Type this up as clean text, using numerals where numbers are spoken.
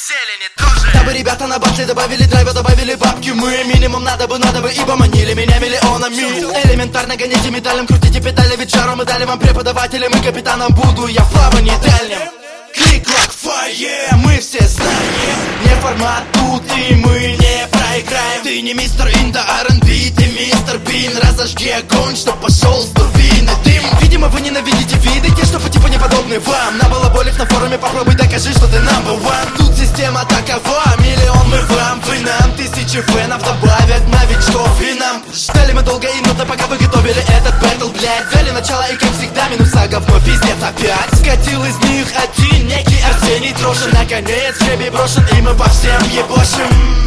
зелени тоже. Дабы ребята на батле добавили драйва, добавили бабки. Мы минимум надо бы, ибо манили меня миллионами. Элементарно гоните металлом, крутите педали, ведь жару мы дали вам преподавателям и капитаном. Буду я в плавании дальнем. Клик-клак, фае, мы все знаем. Не формат тут и мы не проиграем. Ты не мистер Инда R&B, ты мистер Бин. Разожги огонь, чтоб пошел с турбины дым. Видимо вы ненавидите виды, те, что по типу не подобны вам. На балаболив на форуме, попробуй докажи, что ты number one. Тут система такова, миллион мы вам, вы нам. Тысячи фенов добавят новичков и нам. Ждали мы долго и нудно, пока вы готовили этот бэтл, блядь. Взяли начало и как всегда минуса, говно, пиздец опять. Скатил из них один некий Арсений Трошин. Наконец жребий брошен и мы по всем ебошим.